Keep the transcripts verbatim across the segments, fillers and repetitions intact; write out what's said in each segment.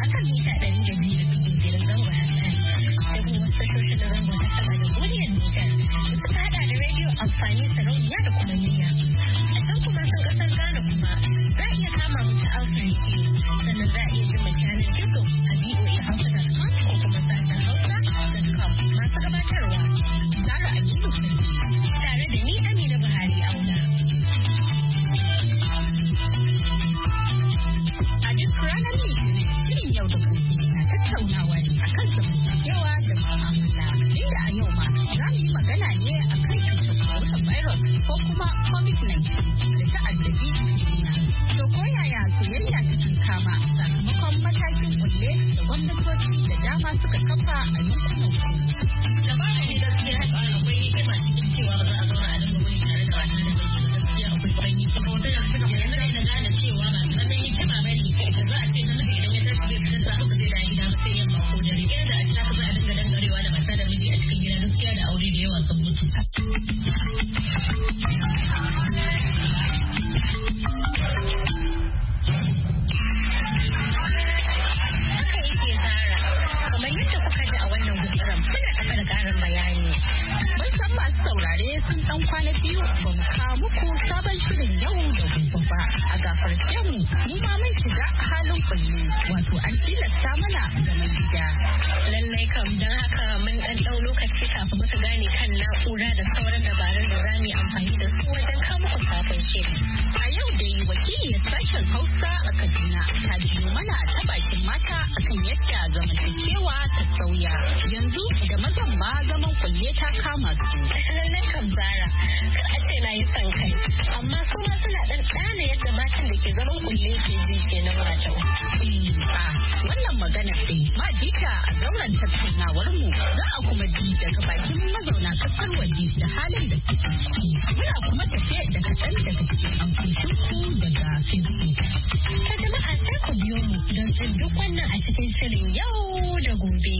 akan mita ɗari da biyu da dubu biyar zango a da kuma wasu tashoshin na zango ta sama da duniyar Nijar da suka hada da rediyo amfani sarauniya da kuma niyya. A can kuma sun kasar Ghana kuma za a iya kama mu ta Alpha Radio sannan za a iya jin mu yanar gizo a v o a hausa dot com ko kuma sashen hausa dot com. Masu gabatarwa Zara Aminu Fadi tare da ni Amina Buhari Auna. A duk ranar Litinin shirin yau da gobe na tattaunawa ne akan zamantakewa da mu'amala. Inda a yau ma za mu yi magana ne akan cutar coronavirus ko kuma covid nineteen da ta addabi duniya. To ko yaya soyayya ta kama sakamakon matakin kulle da gwamnatoci da dama suka kafa a yankunan ku. Da ba ne gaskiya akwai hikima cikin cewa ba za a zauna a dinga wuni tare da wata da gaskiya akwai kwarai kuma wata da suka yanzu ne na gane cewa ba wannan hikima ba ne da za a ce namiji idan ya tashi zai fitar da ba zai da gida sai yamma ko dare yadda a cikin za a dinga dangarewa da mata da miji a cikin gida gaskiya da aure da yawa sun mutu. Sun kwana biyu ba mu kawo muku sabon shirin yau da gobe ba. A gafarce mu mu ma mun shiga halin kulle wato an tilasta mana zaman gida. Lallai kam don haka mun ɗan ɗau lokaci kafin muka gane kan na'ura da sauran dabarun da za mu yi amfani da su wajen kawo muku sabon shiri. A yau dai wakiliyar sashen Hausa a Kaduna ta biyo mana ta bakin mata akan yadda zamantakewa ta sauya. Yanzu da mazan ma zaman kulle ta kama su. Lallai kam Zara, kar a ce na yi son kai, amma kuma suna ɗan ɗana yadda matan da ke zaman kulle ke ji kenan wato. A wannan magana ɗin ma jika a zauren tattaunawar mu za a kuma ji daga bakin mazauna kasar waje da halin da suke ciki. Muna kuma tafiya da kaɗan daga cikin amsoshin ku daga Facebook. Ta jama'a sai ku biyo mu don jin duk wannan a cikin shirin yau da gobe.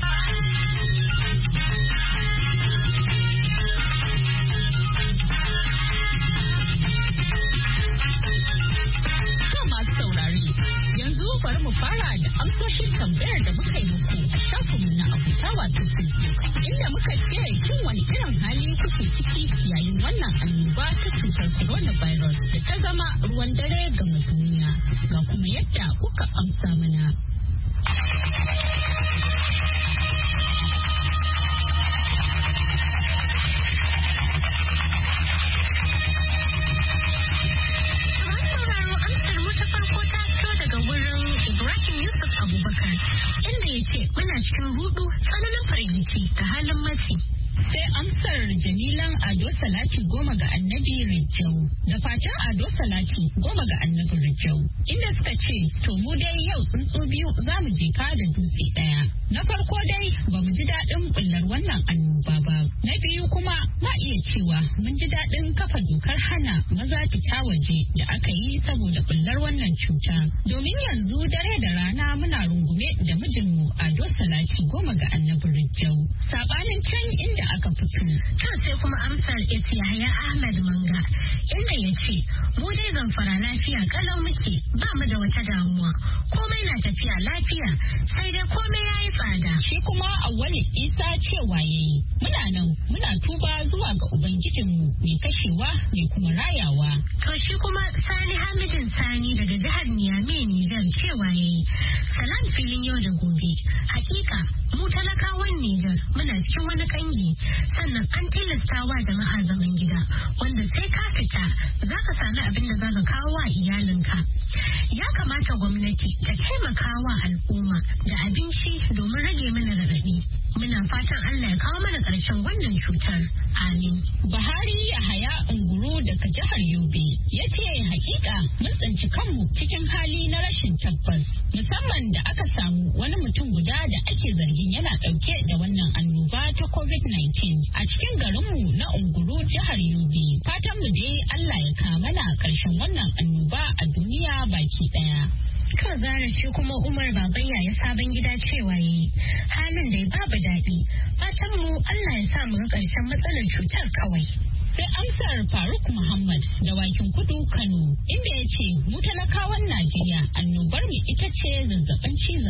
Bari mu fara da amsoshin tambayar da muka yi muku a shafinmu na abuta wato Facebook, inda muka ce shin wani irin hali kuke ciki yayin wannan annoba ta cutar coronavirus da ta zama ruwan dare ga duniya, ga kuma yadda kuka amsa mana. Abubakar inda ya ce muna cikin rudu tsananin firgici da halin matsi. Sai amsar Jamilan Ado Salati goma ga Annabi Rijau da fatan Ado Salati goma ga Annabi Rijau inda suka ce to mu dai yau tsuntsu biyu za mu je ka da dutse daya. Na farko dai ba mu ji daɗin bullar wannan annoba ba. Na biyu kuma na iya cewa mun ji daɗin kafa dokar hana maza fita waje da aka yi saboda bullar wannan cuta. Domin yanzu dare da rana muna rungume da mijinmu Ado Salati goma ga Annabi Rijau. Sabanin can inda aka fito. To sai kuma amsar Yahaya Ahmad Manga inda ya ce mu dai Zamfara lafiya kalau muke ba mu da wata damuwa komai na tafiya lafiya sai dai komai ya yi tsada. Shi kuma Awwali Isa cewa yayi muna nan muna tuba zuwa ga Ubangijinmu mai kashewa mai kuma rayawa. To shi kuma Sani Hamidin Sani daga jihar Niamey Nijar cewa yayi salam filin yau da gobe. Hakika mu talakawan Nijar muna cikin wani kangi sannan an tilasta wa jama'a zaman gida wanda sai ka fita za ka sami abin da za ka kawo wa iyalinka. Ya kamata gwamnati ta taimaka wa al'umma da abinci domin rage mana raɗaɗi. Muna fatan Allah ya kawo mana ƙarshen wannan cutar. Amin. Buhari Yahaya Unguru daga jihar Yobe ya ce hakika mun tsinci kanmu cikin hali na rashin tabbas musamman da aka samu wani mutum guda da ake zargin yana ɗauke da wannan annoba ta covid nineteen a cikin garinmu na Unguru jihar Yobe. Fatan mu dai Allah ya kawo mana ƙarshen wannan annoba a duniya baki ɗaya. Kan Zara shi kuma Umar Babayya ya sabon gida cewa yi halin da ya babu daɗi. Fatan mu Allah ya sa mu ga ƙarshen matsalar cutar kawai. Sai amsar Faruk Muhammad da Wakin Kudu Kano inda ya ce mu talakawan Najeriya annobar mu ita ce zazzabin cizon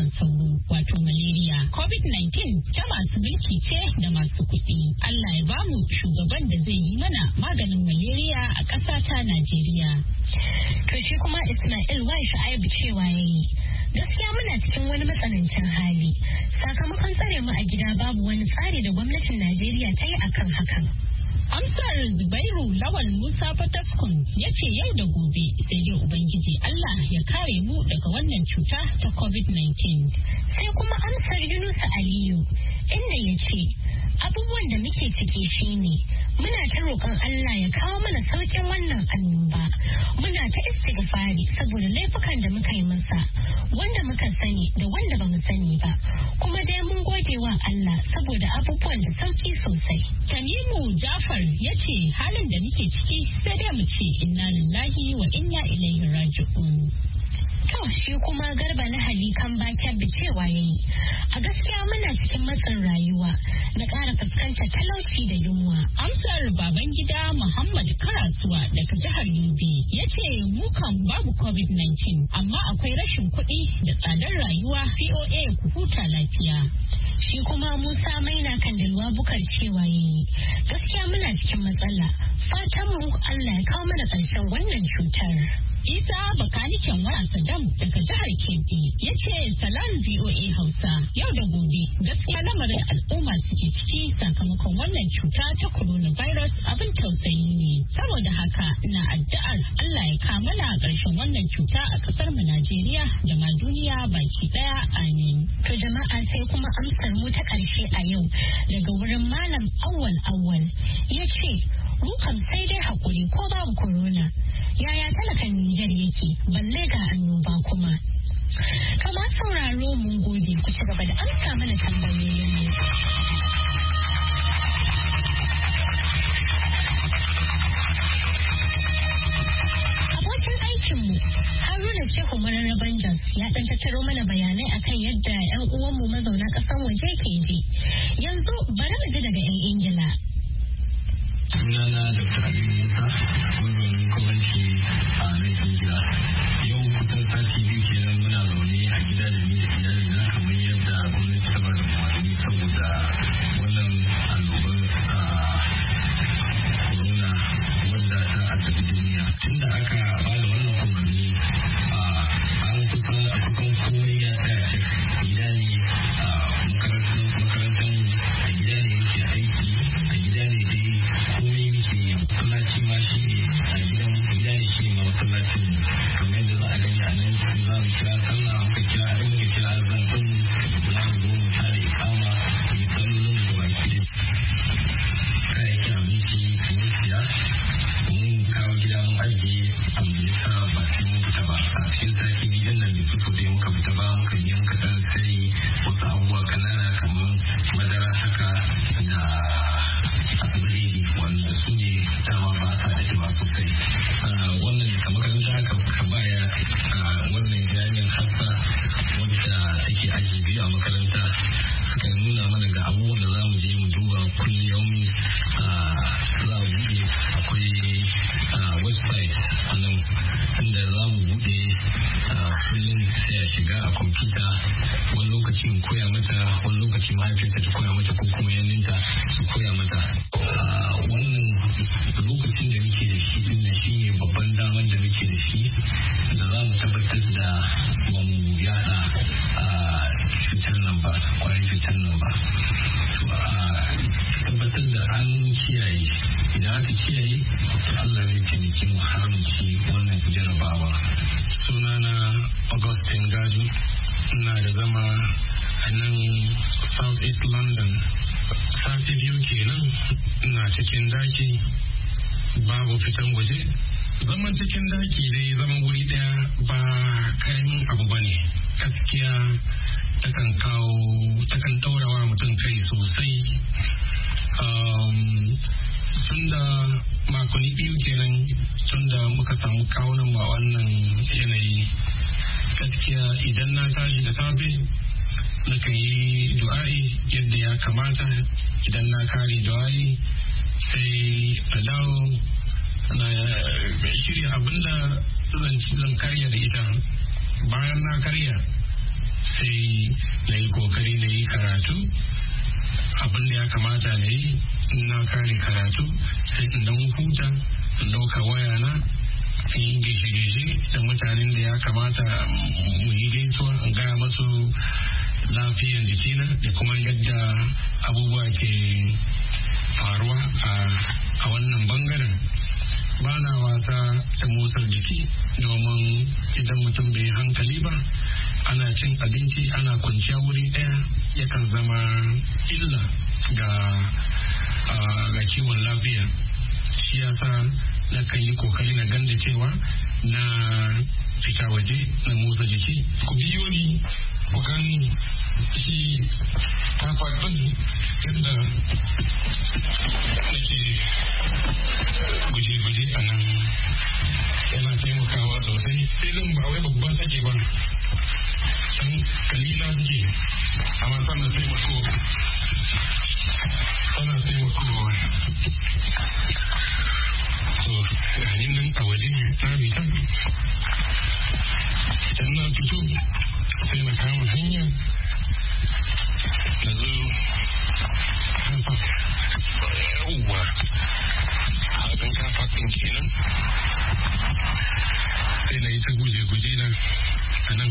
cizon sauro wato malaria. covid nineteen ta masu mulki ce da masu kuɗi. Allah ya bamu shugaban da zai yi mana maganin malaria a ƙasa ta Najeriya. Kashi kuma Ismail Wai Shu'aibu cewa yayi. Gaskiya muna cikin wani matsanancin hali. Sakamakon tsare mu a gida babu wani tsari da gwamnatin Najeriya ta yi akan hakan. Amsar Zubairu Lawal Musa Fataskun ya ce yau da gobe sai dai Ubangiji Allah ya kare mu daga wannan cuta ta covid nineteen. Sai kuma amsar Yunusa Aliyu inda ya ce abubuwan da muke ciki shine muna ta roƙon Allah ya kawo mana sauƙin wannan annoba. Muna ta istighfari saboda laifukan da muka yi masa wanda muka sani da wanda ba mu sani ba. Kuma dai mun gode wa Allah saboda abubuwan da sauki sosai. Tanimu Jafar ya ce halin da muke ciki sai dai mu ce inna lillahi wa inna ilaihi raji'un. To shi kuma Garba na Halikan Bakar da cewa yayi a gaskiya muna cikin matsin rayuwa na ƙara fuskantar talauci da yunwa. Amsar Babangida Muhammad Karasuwa daga jihar Yobe ya ce mu kan babu covid nineteen amma akwai rashin kuɗi da tsadar rayuwa. C O A ku huta lafiya. Shi kuma Musa Maina Kandilwa Bukar cewa yayi gaskiya muna cikin matsala. Fatan mu Allah ya kawo mana ƙarshen wannan cutar. Isa bakaniken wara Saddam daga jihar Kebbi ya ce salam V O A Hausa yau da gobe gaskiya lamarin al'umma suke ciki sakamakon wannan cuta ta coronavirus abin tausayi ne. Saboda haka ina addu'ar Allah ya kamala ƙarshen wannan cuta a ƙasar mu Najeriya da ma duniya baki ɗaya amin. To jama'a sai kuma amsar mu ta ƙarshe a yau daga wurin Malam Awwal Awwal ya ce mu kam sai dai hakuri ko babu corona. Yaya talakan Nijar yake balle ga annoba kuma. Kama sauraro mun gode ku ci gaba da amsa mana tambayoyin mu. Abokin aikinmu Haruna Shehu Mararraban Jos ya ɗan tattaro mana bayanai akan yadda 'yan uwanmu mazauna ƙasan waje ke ji. Yanzu bari mu ji daga 'yan Ingila. Sunana Doctor Aliyu Musa, mazaunin Kwabanci a nan Ingila. Yau kusan sati biyu kenan muna zaune a gida da ni da iyali na kamar yadda gwamnati ta ba da umarni saboda wannan annobar corona wanda ta addabi duniya. Tunda aka ba da wannan umarni an kusan a kusan komai ya tsaya ce gida ne a makarantar a gida ne yake aiki a gida ne dai komai yake yi masallaci ma shi ne a gidan gida ne shi ne ma masallacin mu kamar yadda za a gani a nan za mu kira sallah muka kira a muka kira azan din za mu zo mu tare ikama mu yi sallolin mu baki da kayayyakin abinci mun siya mun kawo gida mun ajiye a mu yasa ba sai mun fita ba a cikin sati biyu nan bai fito da muka fita ba muka je muka dan sai wasu abubuwa kanana kamar madara haka da asibiti wanda su ne dama ba sa daɗewa sosai. Wannan da makaranta aka ka baya wannan jami'ar hassa wadda take aji biyu a makaranta suka nuna mana ga abubuwan da za mu je mu duba kullum za mu buɗe akwai website a nan inda za mu buɗe kullum sai a shiga a kwamfuta wani lokaci in koya mata wani lokaci mahaifinta ta koya mata ko kuma yaninta su koya mata. Wannan lokacin da muke da shi din shi ne babban damar da muke da shi da za mu tabbatar da ba mu yada cutar nan ba kwayan cutar nan ba. Tabbatar da an kiyaye idan aka kiyaye Allah zai taimake mu har mu ci wannan jarabawa. Sunana Augustine Gaju, ina da zama a nan South East London. Sati biyu kenan ina cikin daki babu fitan waje. Zaman cikin daki dai zaman wuri daya ba karamin abu bane. Gaskiya takan kawo takan daurawa mutum kai sosai. Tun da makonni biyu kenan tun da muka samu kawunan ma wannan yanayi. Gaskiya idan na tashi da safe nakan yi du'a'i yadda ya kamata. Idan na kare du'a'i sai a dawo na shirya abinda zan karya da ita. Bayan na karya sai na yi kokari na yi karatu abin da ya kamata na yi na kare karatu sai in dan huta in dauka waya na in yi gishe-gishe da mutanen da ya kamata mu yi gaisuwa in gaya masu lafiyar jikina da kuma yadda abubuwa ke faruwa a wannan bangaren. Ba na wasa da motsar jiki domin idan mutum bai hankali ba ana cin abinci ana kwanciya wuri ɗaya yakan zama illa ga ga kiwon lafiya. Shi yasa na kan yi kokari na ganda cewa na fita waje na motsa jiki. Ku biyo ni ku gani shi kafaɗin yadda nake guje-guje a nan yana taimakawa sosai. Filin ba wai babban sake ba, can kalila suke amma tana taimakawa tana taimakawa so yayin nan a waje na fita can na fito sai na kama hanya na zo kafa yawwa hakan kafa ɗin kenan sai na yi ta guje-guje na a nan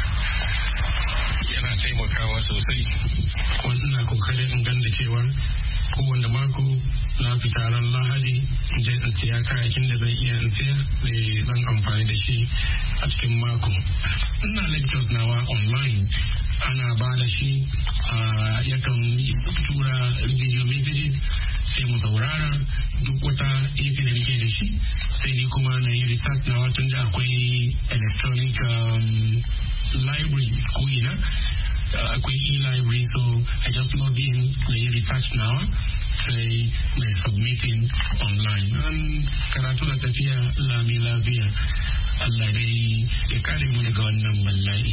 yana taimakawa sosai. Wanda na kokarin in ganda cewa kowanne mako na fita ran lahadi in je in siya kayakin da zai iya in siya da zan amfani da shi a cikin mako. Ina lectures nawa online ana ba da shi yakan tura video messages sai mu saurara duk wata efe da nake da shi sai ni kuma na yi research na watan da akwai electronic library ko ina akwai e-library so I just log in na yi research nawa sai mai submitting online an karatu na tafiya lami lafiya. Allah dai ya kare mu daga wannan wallahi.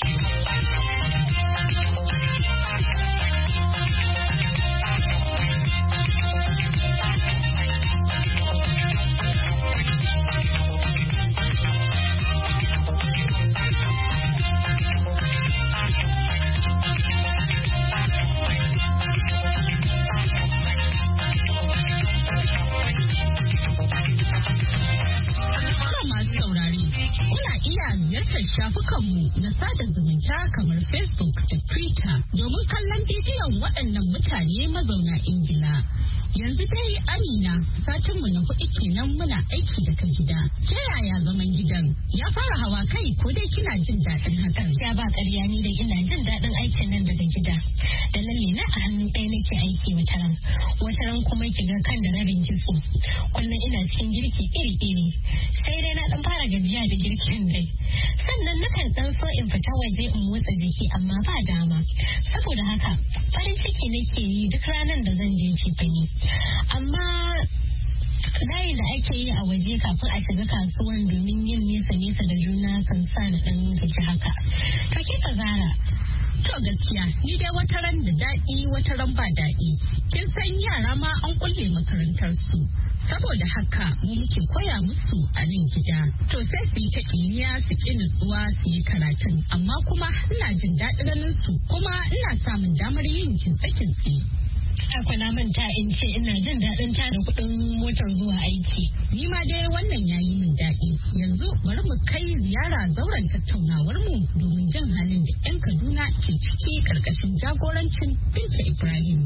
Shafukanmu na sada zumunta kamar Facebook da Twitter domin kallon bidiyon waɗannan mutane mazauna Ingila. Yanzu dai Amina, satinmu na hudu kenan muna aiki daga gida. Ta yaya zaman gidan? Ya fara hawa kai ko dai kina jin daɗin hakan? Ya ba ƙarya ni dai ina jin daɗin aikin nan daga gida. Da lalle na a hannun ɗaya nake aiki wataran. Wataran kuma ki ga kan da rabin kitso. Kullum ina cikin girki iri-iri. Sai dai na ɗan fara gajiya da girkin dai. Sannan nakan ɗan so in fita waje in motsa jiki amma ba dama. Saboda haka farin ciki nake yi duk ranar da zan je cefane. Amma layin da ake yi a waje kafin a shiga kasuwan domin yin nesa-nesa da juna kan sa na ɗan gaji haka. To ke fa Zara? To gaskiya ni dai wata ran da daɗi wata ran ba daɗi. Kin san yara ma an kulle makarantar su. Saboda haka mu muke koya musu a nan gida. To sai su yi ta kimiyya su ƙi nutsuwa su yi karatun. Amma kuma ina jin daɗin ganin su kuma ina samun damar yin kintse-kintse. Akwai na manta in ce ina jin daɗin tada kuɗin motar zuwa aiki. Ni ma dai wannan yayi min daɗi. Yanzu bari mu kai ziyara zauren tattaunawar mu domin jin halin da 'yan Kaduna ke ciki ƙarƙashin jagorancin Binta Ibrahim.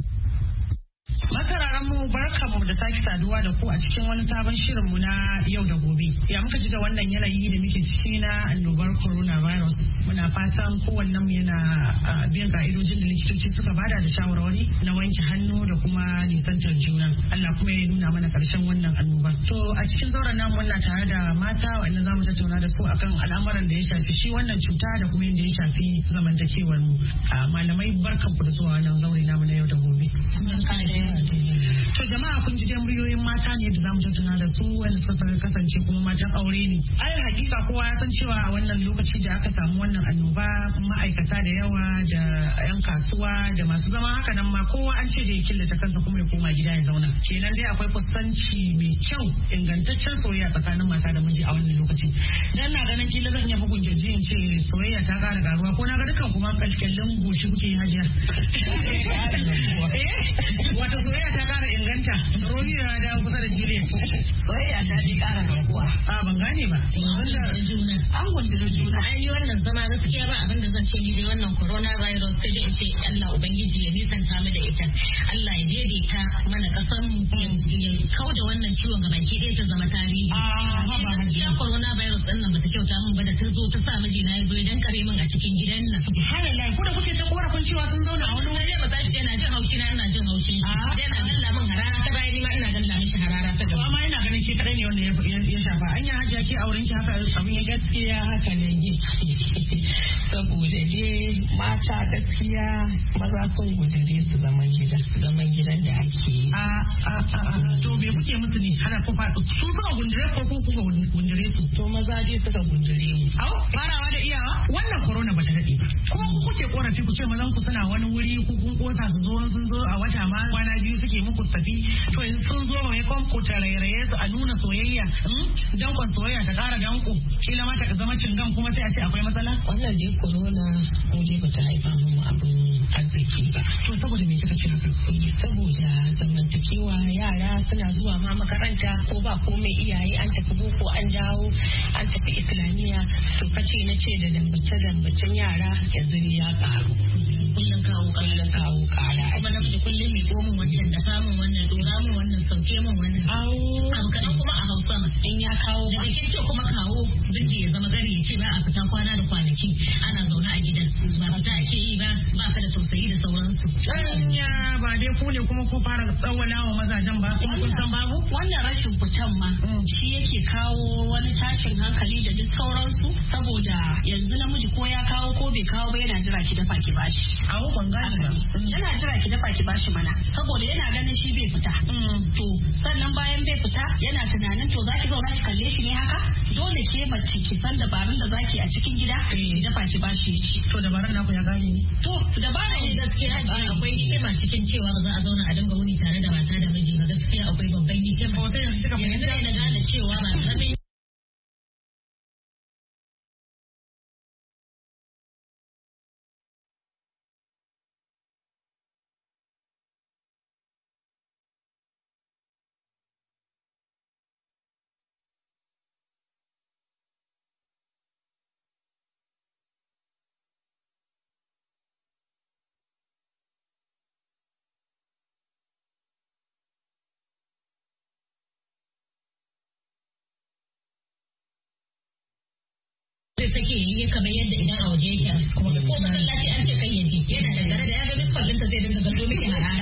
Masararen mu barkamu da sake saduwa da ku a cikin wani sabon shirin mu na yau da gobe. Ya muka ji da wannan yanayi da muke ciki na annobar coronavirus. Muna fatan kowannen mu yana bin ka'idojin da likitoci suka bada da shawarwari na wanke hannu da kuma nisantar juna. Allah kuma ya nuna mana karshen wannan annoba. To a cikin zauren namu muna tare da mata wanda zamu tattauna da su akan al'amuran da ya shafi shi wannan cuta da kuma yadda ya shafi zamantakewar mu. Malamai barkanku da zuwa wannan zaure namu na yau da gobe. To jama'a kun ji dai muryoyin mata ne da zamu tattauna da su wanda suka kasance kuma matan aure ne. Ai hakika kowa ya san cewa a wannan lokaci da aka samu wannan annoba ma'aikata da yawa da yan kasuwa da masu zama haka nan ma kowa an ce da ya killata kansa kuma ya koma gida ya zauna. Kenan dai akwai kusanci mai kyau ingantaccen soyayya tsakanin mata da miji a wannan lokaci. Dan na ganin kila zan iya bugun kirji in ce soyayya ta kara garuwa ko na ga dukan kuma kalkallin goshi kuke yi hajiya. Wata soyayya ta kara inganta. Romeo ya dawo kusa da Juliet. Soyayya ta ji kara rabuwa. A ban gane ba. An gundura juna. An yi wannan zama gaskiya ba abin da zan ce ni dai wannan coronavirus sai dai ce Allah ubangiji ya nisanta mu da ita. Allah ya daidaita mana kasan mu ya kauda wannan ciwon gabaki ɗaya ta zama tarihi. A gaskiya coronavirus din nan bata kyauta min ba da ta zo ta sa mijina ya zo ya dankare min a cikin gidan nan. Subhanallah, ko da kuke ta korafin cewa sun zauna a wani waje ba za shi yana jin haushi na ina jin haushi. Yana galla min harara ta bayan ni ma ina galla mishi harara ta gaba. Amma ina ganin ke kadai ne wanda ya shafa. Anya hajiya ke auren ki haka abin ya gaskiya haka ne saboda dai mata gaskiya maza sun gudure su zaman gida zaman gidan da ake yi. A a a to me kuke musu ne hana ku faɗo su suka gundure ko ku kuka gundure su. To maza dai suka gundure mu. Au farawa da iyawa wannan corona bata daɗe ba. Ko ku kuke korafi ku ce mazan ku suna wani wuri ku kun kosa su zo sun zo a wata ma kwana biyu suke muku tafi to yanzu sun zo mai kon ku tarairaye su a nuna soyayya dankon soyayya ta kara danko kila ma ta zama cingan kuma sai a ce akwai matsala. Wannan dai corona mu dai bata haifa mu abin arziki ba. To saboda me kika ce haka? Saboda zamantakewa yara suna zuwa ma makaranta ko ba komai iyaye an tafi boko an dawo an tafi islamiyya to kace na ce da dambace dambacen yara yanzu ya karu. Kullum kawo kullum kawo kara. Kuma na fita kullum mai komin wancan da samun wannan dora mun wannan sauke mun wannan. Abu kanan kuma a Hausa in ya kawo da kin ce kuma kawo duk ya zama gari ya ce ba a fita kwana da kwanaki ana zaune a gidan ba fita ake yi ba ba ka da tausayi da sauransu. Anya ba dai ku ne kuma ku fara tsawala wa mazajen ba kuma kun san babu? Wannan rashin fitan ma shi yake kawo wani tashin hankali da duk sauransu saboda yanzu namiji ko ya kawo ko bai kawo ba yana jira ki dafa ki bashi. Awo ban gane ba. Yana jira ki dafa ki bashi mana saboda yana ganin shi bai fita. To sannan bayan bai fita yana tunanin to zaki zauna ki kalle shi ne haka dole ke mace ki san dabarun da zaki a cikin gida ki dafa ki bashi ci. To dabarun naku ya gane ne? To dabarun ne gaskiya akwai hikima cikin cewa ba za a zauna a dinga wuni tare da mata da miji ba gaskiya akwai babban hikima. Ko sai suka fahimta da gane cewa ba karamin zai sake yi kamar yadda idan a waje yake kuma ko masallaci an ce kai yaje yana da gare da ya ga biskon ɗinta zai dinga gado miki harara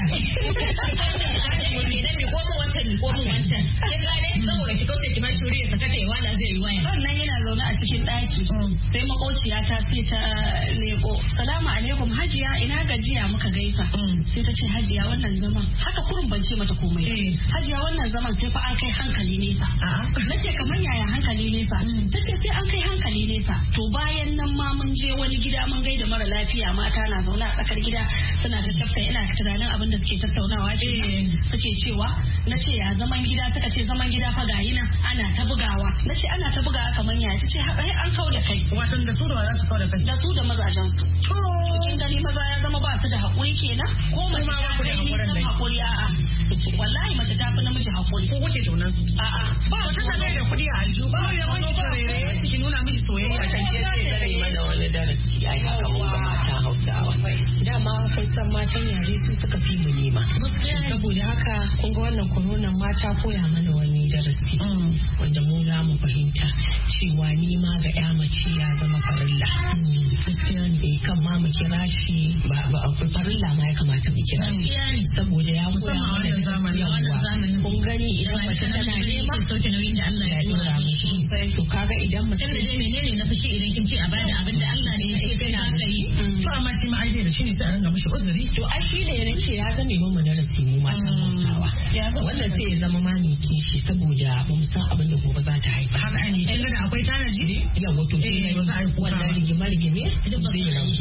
idan mi ko mu wancan mi ko mu wancan kin gane saboda ki kauce ki ma shuri ya saka ta yi wala zai yi waya sannan yana zaune a cikin ɗaki sai makociya ta sai ta leko salamu alaikum hajiya ina gajiya muka gaisa sai ta ce hajiya wannan zaman haka kurun ban ce mata komai hajiya wannan zaman sai fa an kai hankali nesa nace kamar yaya hankali nesa tace sai an kai hankali nesa to bayan nan ma mun je wani gida mun gaida mara lafiya mata na zaune a tsakar gida suna ta shafta ina tunanin abin da suke tattaunawa ce suke cewa na ce ya zaman gida suka ce zaman gida fa gayi nan ana ta bugawa na ce ana ta bugawa kamar yaya ta ce haka an kau da kai wato da su da za su kau da kai da su da mazajen su cikin gani maza ya zama ba su da haƙuri kenan ko mace ta kai nisan haƙuri a'a wallahi mace ta fi namiji haƙuri ko kuke taunan su a'a ba ta sanar da kuɗi a aljihu ba ya wani tarere ki nuna miki soyayya a kan ke sai zai mana wani darasi ai haka mun ga mata Hausawa dama kun san matan yare su suka fi mu nema saboda haka kun ga wannan koronan mata koya mana wani darasi wanda mu za mu fahimta cewa ni ma ga ya mace ya zama farilla bai kan ma mu kira shi ba ba farilla ma ya kamata mu kira shi saboda ya koya mana zamani kun gani idan mace tana nema sauke nauyin da Allah ya dora mu sai to kaga idan mace da menene na fushi idan kin ce a bada abin da Allah ne ya ce kai na kai to amma shi ma aide da shi ne sai a ringa mishi uzuri to ai shi ne ya ce ya zame mu darasi mu mata Hausawa wannan sai ya zama ma mai kishi saboda mun san abin da gobe za ta haifa haka ne kin ga da akwai tanaji yawa to shi ne wannan rigima rigime zai rabu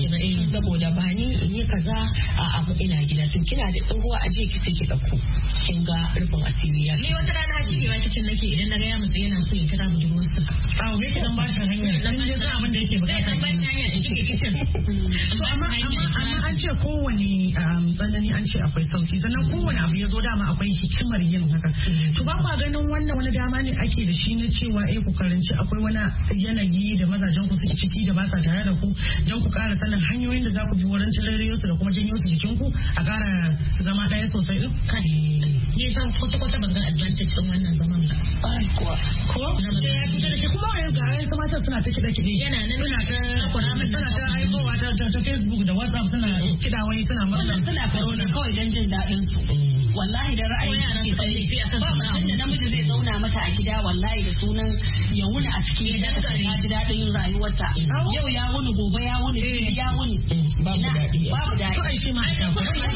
saboda ba ni in yi kaza a abu ina gida to kina da tsohuwa a je ki sai ki dauko kin ga rufin asiri ya ni wata rana shi ne wata cin nake idan na ga ya mutsa yana so ya kira budurwarsa a me kidan ba shi hanya dan ne ga abin da yake bukata ban hanya in shige kitchen to amma amma an ce kowane tsanani an ce akwai sauki sannan kowane abu ya zo dama akwai hikimar yin haka to ba kwa ganin wannan wani dama ne ake da shi na cewa eh ku karanci akwai wani yanayi da mazajen ku suke ciki da ba sa tare da ku don ku ƙara sanin hanyoyin da za ku bi wurin tarayyo su da kuma janyo su jikin ku a ƙara zama ɗaya sosai din kai ni san kwata kwata ban ga advantage din wannan zaman ba ko ko sai ya fita da shi kuma wani ga ai kuma suna ta kida kide yana nan suna ta suna ta aikowa ta ta Facebook da WhatsApp suna kida wai suna murna suna corona kawai don jin daɗin su wallahi da ra'ayi ba mutum da namiji zai zauna mata a gida wallahi da sunan ya wuni a cikin gidan ta ji daɗin rayuwarta yau ya wuni gobe ya wuni ya wuni babu daɗi babu daɗi ai shi ma ta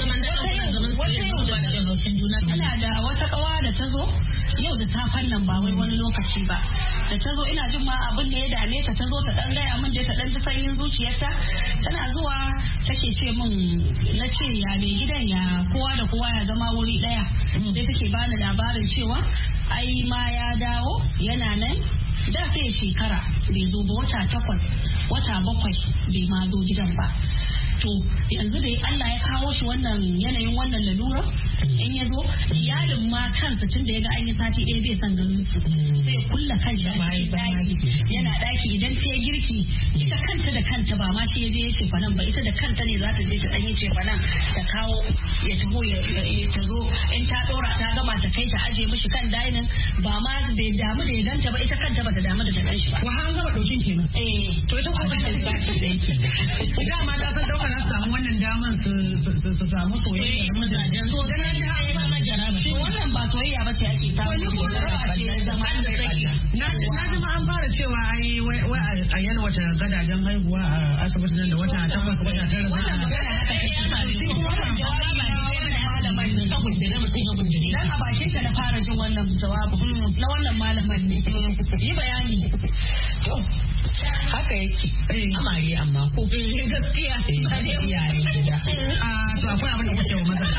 wata yau da haushin juna ina da wata kawa da ta zo yau da safen nan ba wai wani lokaci ba da ta zo ina jin ma abin da ya dame ta ta zo ta dan gaya min da ta dan ji sanyin zuciyarta tana zuwa take ce min na ce ya mai gidan ya kowa da kowa ya zama wuri daya sai take bani labarin cewa ai ma ya dawo yana nan da sai shekara bai zo ba wata takwas wata bakwai bai ma zo gidan ba to yanzu da Allah ya kawo shi wannan yanayin wannan lalura in ya zo iyalin ma kansa tun da ya ga an yi sati ɗaya bai san ganin su sai ya kulla kanshi a cikin daki yana daki idan ta girki ita kanta da kanta ba ma sai ya je ya ce fanan ba ita da kanta ne za ta je ta dan yi ce fanan ta kawo ya taho ya ta zo in ta dora ta gama ta kai ta aje mishi kan dainin ba ma bai damu da ya ganta ba ita kanta ba ta damu da ta gan shi ba wa an gama dokin kenan eh to ita ko ba ta da yake dama ta san dauka na samu wannan daman su samu soyayya da mazajen so dan ta ai ba majara ba wannan ba soyayya ba ce ake samu ko ba ce zaman da take na na ji ma an fara cewa ai wai a yana wata gadajen haihuwa a asibitin nan da wata takwas wata tara wannan magana haka take ya faru shi kuma wannan jawabi ba ne na malamin da saboda da mutum ya gundure dan a bakin ta na fara jin wannan jawabi na wannan malamin ne yi bayani to haka yake amare amma ko gaskiya ba da iyayen gida a to akwai abin da kuke wa maza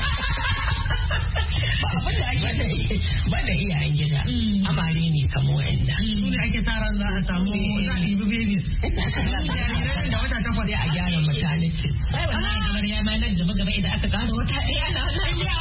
ba abin da ake ba da iyayen gida amare ne kamar wanda su ne ake sa ran za a samu za a ɗibi babies da wata takwas a gyara maternity sai wannan kamar ya ma nan gaba gaba idan aka ƙara wata ɗaya na wannan ya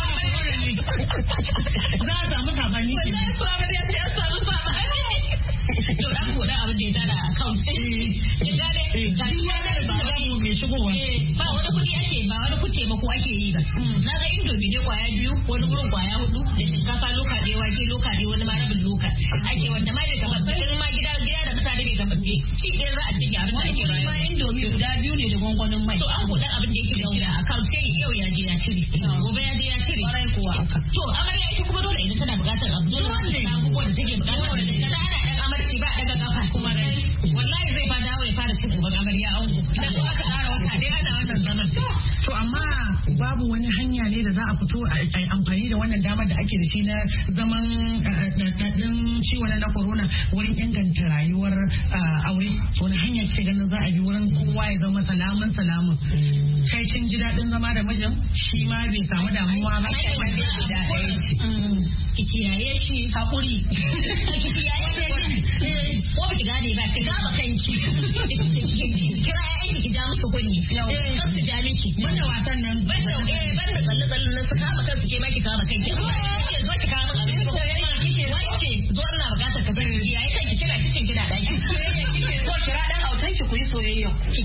za a samu sabani ke ya samu sabani to dan goda abin da ya tara account kin gane ga yana da babu mai shigowa ba wani kudi ake ba wani kuce ba ko ake yi ba na ga indomi ne kwaya biyu wani gurin kwaya hudu da shinkafa loka da wake loka da wani ma rabin loka ake wanda ma da kamar sai ma gida gida da mutane bai kamar ne ci ɗaya za a ci abin da ake rayuwa indomi guda biyu ne da gwangwanin mai to an goda abin da yake da gida account sai yau ya je ya cire gobe ya je ya cire kwarai kuwa to amarya ita kuma dole idan tana buƙatar abu dole wanda abubuwan da take buƙatar da ta ana dan amarci ba daga kafa kuma wallahi zai ba dawo ya fara cin uban amarya ango dan ko aka ƙara wata dai ana wannan zaman to amma babu wani hanya ne da za a fito a yi amfani da wannan damar da ake da shi na zaman ɗaɗɗin ciwon na corona wurin inganta rayuwar aure wani hanya ce ganin za a bi wurin kowa ya zama salamun salamun kai kin ji daɗin zama da mijin shi ma bai samu damuwa ba ki kiyaye shi hakuri ki kiyaye shi ko ba ki gane ba ki gaba kanki kira yayin ki ja musu kunni kan su ja miki banda wasan nan banda eh banda tsalle tsalle na su kama kansu ke ma ki kama kanki zo ki kama abin ko kike wance zo ina bukatar ka bari kiyaye kanki kina kicin kina daki ko kira dan autan ki ku yi soyayya ki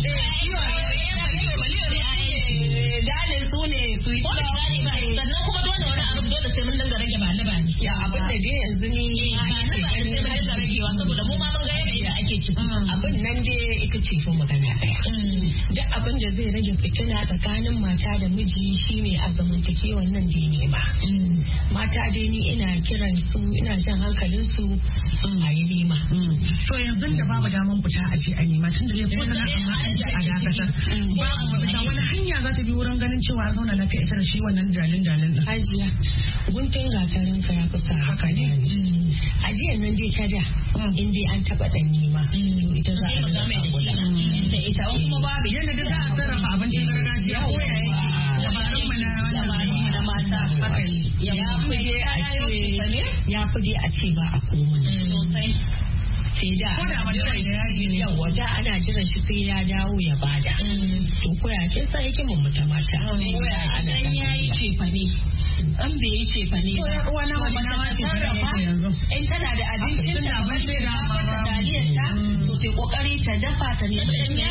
dalil su ne su yi sannan kuma dole wani abu dole sai mun dinga rage ba ni ba ni ya abin da dai yanzu ni ba ni ba sai mun dinga ragewa saboda mu ma mun ga yadda da ake ciki abin nan dai ita ce fa magana daya duk abin da zai rage fitina tsakanin mata da miji shine a zamantakewan nan da ne ba mata dai ni ina kiran su ina jan hankalin su a yi nema to yanzu da babu daman fita a ce a nema tun da ya kuma na amma a dakatar babu mafita wani hanya za ta bi wurin ganin cewa an zauna lafiya ita da shi wannan dalin dalin din hajiya guntun gatarin ka ya kusa haka ne ajiyar nan dai ta da in dai an taba dan nema to ita za a da ita kuma babu yadda da za a sarrafa abincin gargajiya ko ya yake dabarun mu na wannan na mata haka ne. Ya fi dai a ce ya fi dai a ce ba a komai sosai. Sai da ana jiran shi yawa da ana jiran shi sai ya dawo ya bada. To koya kin san yake mun mutum mata. Koya ana yayi cefa ne. An bai yi cefa ne ba. Wani wani na ma sarrafa in tana da abincin ta abinci da ta taliyar ta to sai kokari ta dafa ta ne.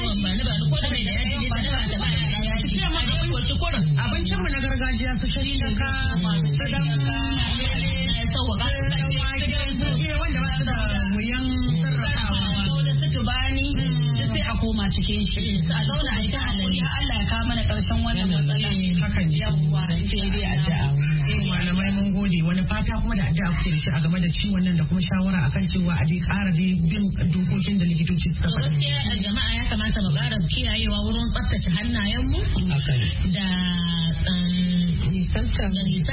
Abincin mu na gargajiya su shari da ka masu sadan sauwaka wanda ba su da wuyan sarrafawa da su tubani da sai a koma cikin shi a zauna a ita halali Allah ya kawo mana karshen wannan matsala. Hakan yawwa sai dai addu'a. Malamai mun gode wani fata kuma da addu'a kuke da shi a game da ciwon nan da kuma shawara akan cewa a dai ƙara dai bin dokokin da likitoci suka faɗa. Gaskiya jama'a ya kamata mu ƙara kiyayewa wurin tsaftace hannayenmu da nisantan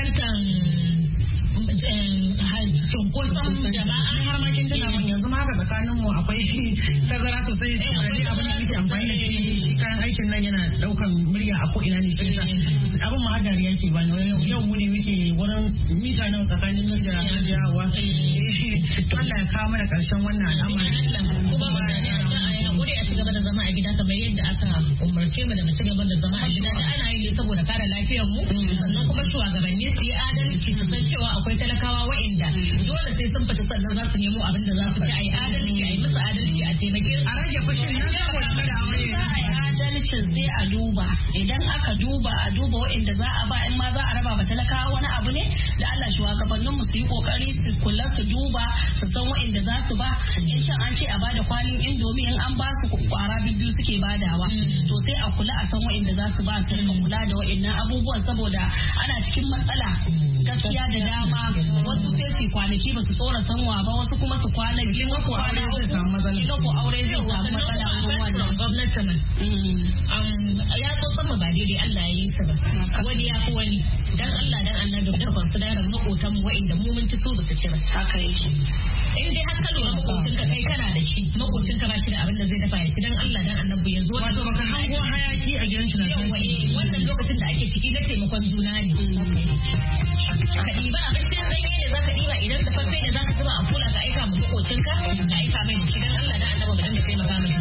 cunkoson jama'a har ma kin tana mun yanzu ma haka tsakanin mu akwai shi tazara sosai da dai abin da muke amfani da shi kayan aikin nan yana daukan murya a ko ina ne shi yasa abin ma hadari yake ba yau mu ne muke wurin mita nan tsakanin nan da jawa Allah ya kawo mana karshen wannan al'amari kuma ba hakuri a cigaba da zama a gida kamar yadda aka umarce mu da mu cigaba da zama a gida da ana yi saboda kare lafiyar mu sannan kuma shugabanni su yi adalci su san cewa akwai talakawa wa'inda dole sai sun fita sannan za su nemo abin da za su ci a yi adalci a yi musu adalci a taimake a rage fushin nan saboda kada aure za a yi adalcin sai a duba idan aka duba a duba wa'inda za a ba in ma za a raba ba talakawa wani abu ne da Allah shugabannin mu su yi kokari su kula su duba su san wa'inda za su ba in shan an ce a bada kwalin indomi in an ba su kwara biyu suke badawa to sai a kula a san wa'inda za su ba su kula da wa'innan abubuwan saboda ana cikin matsala gaskiya da dama wasu sai su kwanaki ba su tsora sanwa ba wasu kuma su kwana biyu wasu kwana uku ko aure zai samu matsala wurin wannan gwamnatin ya so sama ba daidai Allah ya yi sa ba wani ya fi wani dan Allah dan annabi da ban su da ran makotan mu wa'inda mu mun ci so ba su ci ba haka yake in dai har ka lura makocin ka kai kana da shi makocin ka ba shi da abin da zai dafa ya ci dan Allah dan annabi yanzu wato baka hango hayaki a gidan shi na sai wannan lokacin da ake ciki na taimakon juna ne ka ɗiba abincin ɗanye ne za ka ɗiba idan da farfe ne za ka zuba a kula ka aika ma makocinka ka aika mai da shi dan Allah dan annabi mu dinga taimaka mai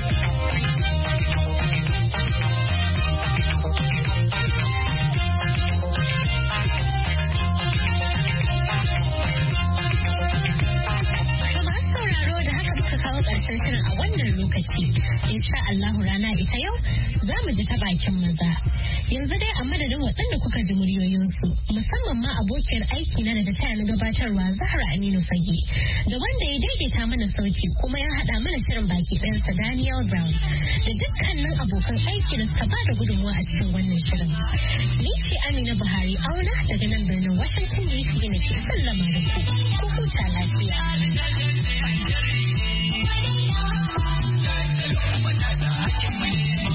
ƙarshen shirin a wannan lokaci insha Allahu rana ita yau za mu ji ta bakin maza yanzu dai a madadin waɗanda kuka ji muryoyinsu musamman ma abokiyar aiki na da ta taya na gabatarwa Zahra Aminu Fage da wanda ya daidaita mana sauti kuma ya haɗa mana shirin baki ɗayansa Daniel Brown da dukkanin abokan aiki da suka ba da gudunmuwa a cikin wannan shirin ni ce Amina Buhari auna daga nan birnin Washington D C na ke sallama da ku ku huta lafiya. Thank you.